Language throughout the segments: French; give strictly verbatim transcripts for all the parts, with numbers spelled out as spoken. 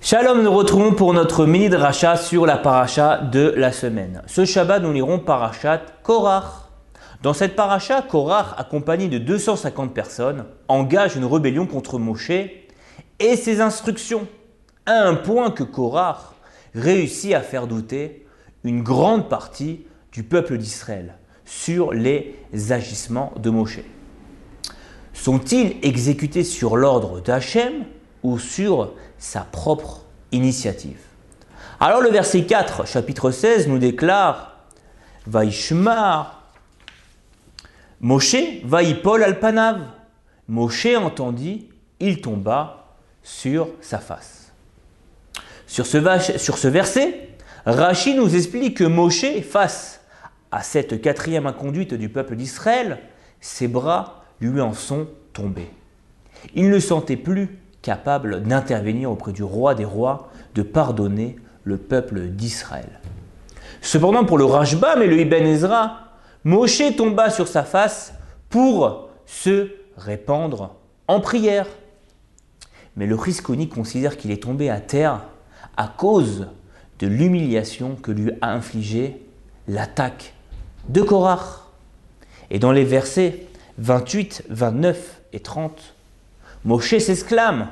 Shalom, nous retrouvons pour notre mini dracha sur la paracha de la semaine. Ce Shabbat, nous lirons parachat Korach. Dans cette paracha, Korach, accompagné de deux cent cinquante personnes, engage une rébellion contre Moshe et ses instructions, à un point que Korach réussit à faire douter une grande partie du peuple d'Israël sur les agissements de Moshe. Sont-ils exécutés sur l'ordre d'Hachem ou sur sa propre initiative? Alors le verset quatre, chapitre seize, nous déclare « Vaishmar Moshe vaipol al panav » Moshe entendit, il tomba sur sa face. Sur ce, vache, sur ce verset, Rashi nous explique que Moshe, face à cette quatrième inconduite du peuple d'Israël, ses bras lui en sont tombés. Il ne sentait plus capable d'intervenir auprès du roi des rois, de pardonner le peuple d'Israël. Cependant, pour le Rashbam et le Ibn Ezra, Moshe tomba sur sa face pour se répandre en prière. Mais le Chizkoni considère qu'il est tombé à terre à cause de l'humiliation que lui a infligée l'attaque de Korach. Et dans les versets vingt-huit, vingt-neuf et trente, Moshe s'exclame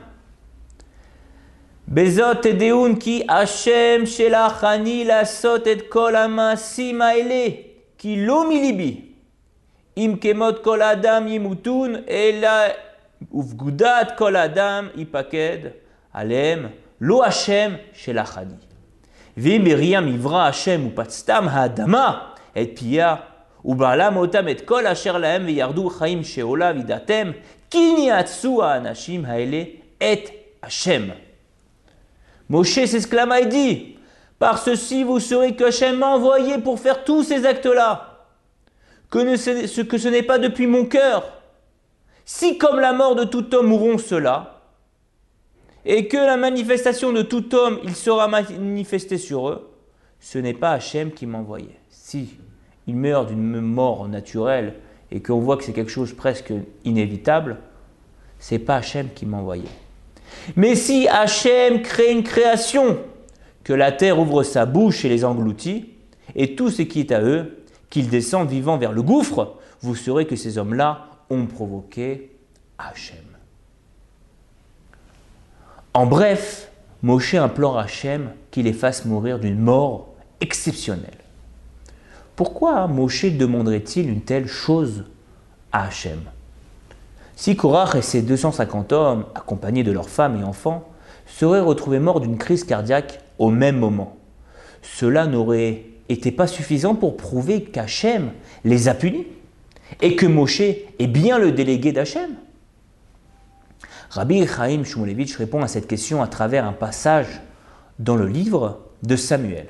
Bezot edeun ki Hashem shelachani lasot et kol hamasim haele ki lo milibi im kemot kol adam yimutun ela uvgudat kol adam ipaked alem lo Hashem shelachani vim beriam ivra Hashem upatstam haadama et pia ובעלם אותם את כל אשר להם וירדו חיים שאולה וידעתם כי ניאצו האנשים האלה את השם. Moshe s'exclama et dit, par ceci vous saurez que Hachem m'a envoyé pour faire tous ces actes-là, que, ne, ce, que ce n'est pas depuis mon cœur. Si comme la mort de tout homme mourront ceux-là, et que la manifestation de tout homme il sera manifesté sur eux, ce n'est pas Hachem qui m'a envoyé. Si il meurt d'une mort naturelle et qu'on voit que c'est quelque chose presque inévitable, c'est pas Hachem qui m'a envoyé. Mais si Hachem crée une création, que la terre ouvre sa bouche et les engloutit, et tout ce qui est à eux, qu'ils descendent vivants vers le gouffre, vous saurez que ces hommes-là ont provoqué Hachem. En bref, Moshe implore Hachem qu'il les fasse mourir d'une mort exceptionnelle. Pourquoi Moshe demanderait-il une telle chose à Hachem? Si Korach et ses deux cent cinquante hommes, accompagnés de leurs femmes et enfants, seraient retrouvés morts d'une crise cardiaque au même moment, cela n'aurait été pas suffisant pour prouver qu'Hachem les a punis et que Moshe est bien le délégué d'Hachem? Rabbi Chaim Shmulevitch répond à cette question à travers un passage dans le livre de Samuel.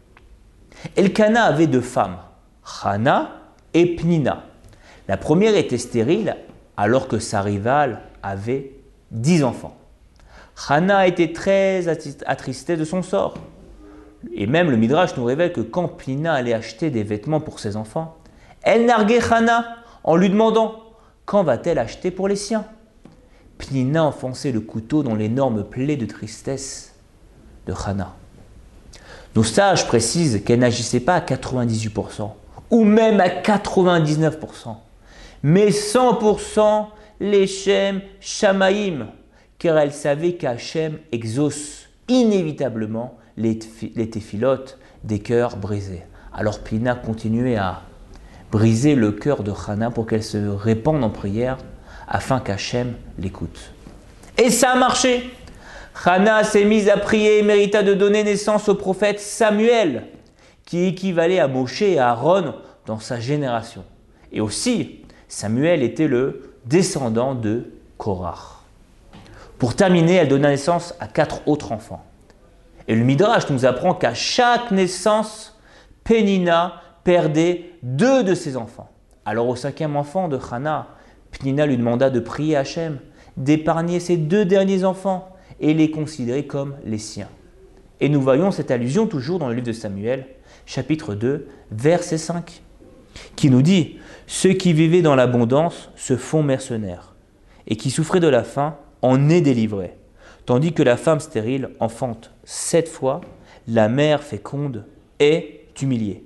Elkana avait deux femmes, Hana et Pnina. La première était stérile alors que sa rivale avait dix enfants. Hana était très attristée de son sort. Et même le Midrash nous révèle que quand Pnina allait acheter des vêtements pour ses enfants, elle narguait Hana en lui demandant « Quand va-t-elle acheter pour les siens ?» Pnina enfonçait le couteau dans l'énorme plaie de tristesse de Hana. Nos sages précisent qu'elle n'agissait pas à quatre-vingt-dix-huit pour cent ou même à quatre-vingt-dix-neuf pour cent, mais cent pour cent l'Echem Shamaïm, car elle savait qu'Hachem exauce inévitablement les, les téphilotes des cœurs brisés. Alors Pnina continuait à briser le cœur de Hana pour qu'elle se répande en prière afin qu'Hachem l'écoute. Et ça a marché. Hana s'est mise à prier et mérita de donner naissance au prophète Samuel, qui équivalait à Moshe et à Aaron dans sa génération. Et aussi, Samuel était le descendant de Korach. Pour terminer, elle donna naissance à quatre autres enfants. Et le Midrash nous apprend qu'à chaque naissance, Pénina perdait deux de ses enfants. Alors au cinquième enfant de Hana, Pnina lui demanda de prier Hachem, d'épargner ses deux derniers enfants et les considérer comme les siens. Et nous voyons cette allusion toujours dans le livre de Samuel, chapitre deux, verset cinq, qui nous dit « Ceux qui vivaient dans l'abondance se font mercenaires, et qui souffraient de la faim en est délivrés. tandis que la femme stérile enfante sept fois, la mère féconde est humiliée.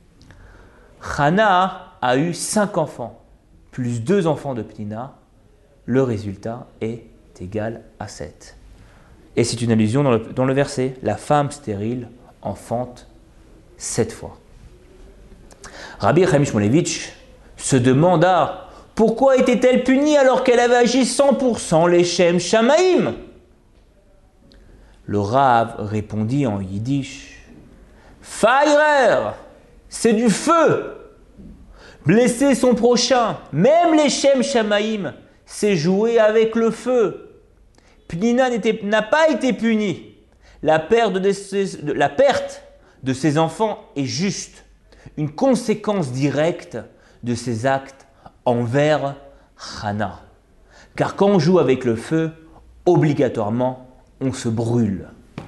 Hana a eu cinq enfants, plus deux enfants de Pnina. Le résultat est égal à sept. Et c'est une allusion dans le, dans le verset. La femme stérile enfante sept fois. Rabbi Chaim Shmulevitch se demanda pourquoi était-elle punie alors qu'elle avait agi cent pour cent les Shem Shamaïm. Le Rav répondit en yiddish: Feirer, c'est du feu. Blesser son prochain, même les Shem Shamaïm, c'est jouer avec le feu. Pnina n'a pas été punie. La perte de, ses, de, la perte de ses enfants est juste une conséquence directe de ses actes envers Hana. Car quand on joue avec le feu, obligatoirement, on se brûle.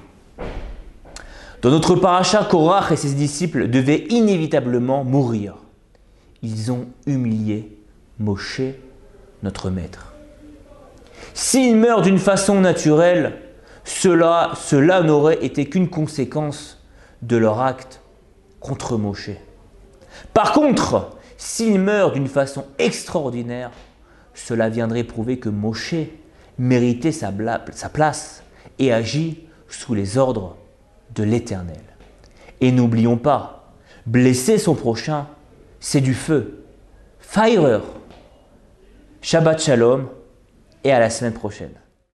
Dans notre paracha, Korach et ses disciples devaient inévitablement mourir. Ils ont humilié Moshe, notre maître. S'ils meurent d'une façon naturelle, cela, cela n'aurait été qu'une conséquence de leur acte contre Moshe. Par contre, s'ils meurent d'une façon extraordinaire, cela viendrait prouver que Moshe méritait sa, bla- sa place et agit sous les ordres de l'Éternel. Et n'oublions pas, blesser son prochain, c'est du feu. Feirer. Shabbat Shalom et à la semaine prochaine.